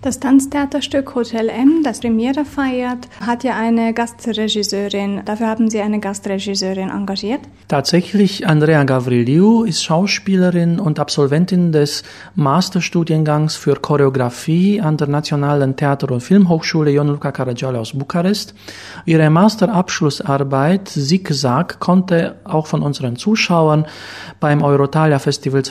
Das Tanztheaterstück Hotel M, das Premiere feiert, hat ja eine Gastregisseurin. Dafür haben Sie eine Gastregisseurin engagiert? Tatsächlich, Andrea Gavriliou ist Schauspielerin und Absolventin des Masterstudiengangs für Choreografie an der Nationalen Theater- und Filmhochschule Ion Luca Caragiale aus Bukarest. Ihre Masterabschlussarbeit Zigzag konnte auch von unseren Zuschauern beim Eurotalia Festival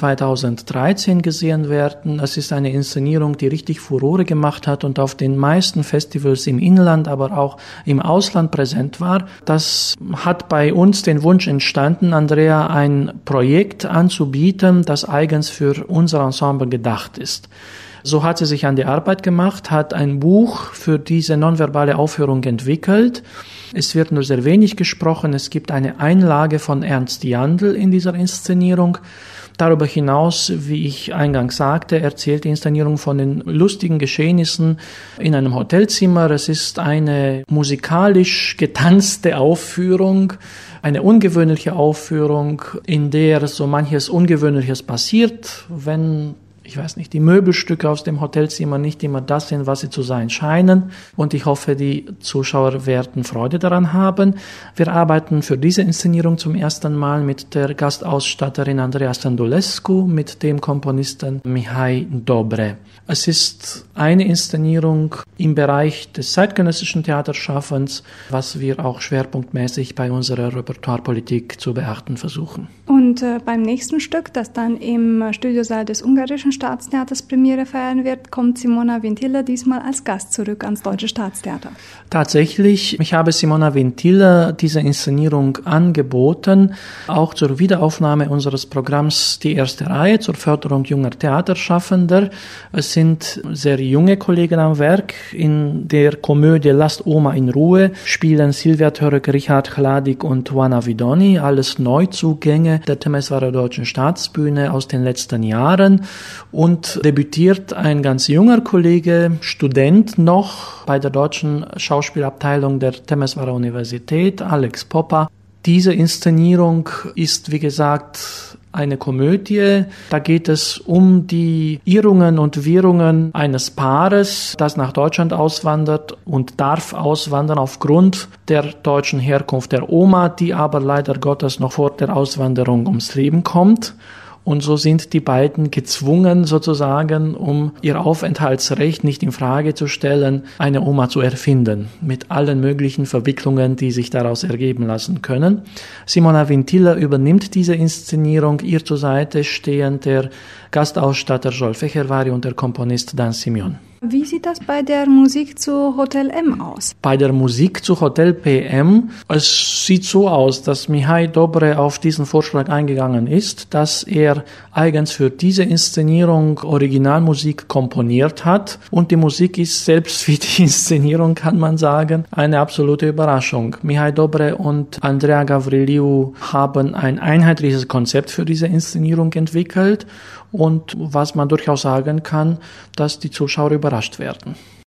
2013 gesehen werden. Es ist eine Inszenierung, die richtig Furore gemacht hat und auf den meisten Festivals im Inland, aber auch im Ausland präsent war. Das hat bei uns den Wunsch entstanden, Andrea ein Projekt anzubieten, das eigens für unser Ensemble gedacht ist. So hat sie sich an die Arbeit gemacht, hat ein Buch für diese nonverbale Aufführung entwickelt. Es wird nur sehr wenig gesprochen. Es gibt eine Einlage von Ernst Jandl in dieser Inszenierung. Darüber hinaus, wie ich eingangs sagte, erzählt die Inszenierung von den lustigen Geschehnissen in einem Hotelzimmer. Es ist eine musikalisch getanzte Aufführung, eine ungewöhnliche Aufführung, in der so manches Ungewöhnliches passiert, wenn die Möbelstücke aus dem Hotelzimmer nicht immer das sind, was sie zu sein scheinen. Und ich hoffe, die Zuschauer werden Freude daran haben. Wir arbeiten für diese Inszenierung zum ersten Mal mit der Gastausstatterin Andrea Stăndulescu, mit dem Komponisten Mihai Dobre. Es ist eine Inszenierung im Bereich des zeitgenössischen Theaterschaffens, was wir auch schwerpunktmäßig bei unserer Repertoirepolitik zu beachten versuchen. Und beim nächsten Stück, das dann im Studiosaal des Ungarischen Staatstheaters Premiere feiern wird, kommt Simona Vintila diesmal als Gast zurück ans Deutsche Staatstheater. Tatsächlich, ich habe Simona Vintila diese Inszenierung angeboten, auch zur Wiederaufnahme unseres Programms Die erste Reihe zur Förderung junger Theaterschaffender. Es sind sehr junge Kollegen am Werk. In der Komödie Lasst Oma in Ruhe spielen Silvia Török, Richard Hladik und Oana Vidoni, alles Neuzugänge der Temesvára Deutschen Staatsbühne aus den letzten Jahren. Und debütiert ein ganz junger Kollege, Student noch bei der deutschen Schauspielabteilung der Temesvára Universität, Alex Poppa. Diese Inszenierung ist, wie gesagt, eine Komödie. Da geht es um die Irrungen und Wirrungen eines Paares, das nach Deutschland auswandert und darf auswandern aufgrund der deutschen Herkunft der Oma, die aber leider Gottes noch vor der Auswanderung ums Leben kommt. Und so sind die beiden gezwungen, sozusagen, um ihr Aufenthaltsrecht nicht in Frage zu stellen, eine Oma zu erfinden, mit allen möglichen Verwicklungen, die sich daraus ergeben lassen können. Simona Vintila übernimmt diese Inszenierung, ihr zur Seite stehen der Gastausstatter Joel Fehervari und der Komponist Dan Simeon. Wie sieht das bei der Musik zu Hotel M aus? Bei der Musik zu Hotel PM, es sieht so aus, dass Mihai Dobre auf diesen Vorschlag eingegangen ist, dass er eigens für diese Inszenierung Originalmusik komponiert hat. Und die Musik ist selbst wie die Inszenierung, kann man sagen, eine absolute Überraschung. Mihai Dobre und Andrea Gavriliou haben ein einheitliches Konzept für diese Inszenierung entwickelt. Und was man durchaus sagen kann, dass die Zuschauer überrascht werden.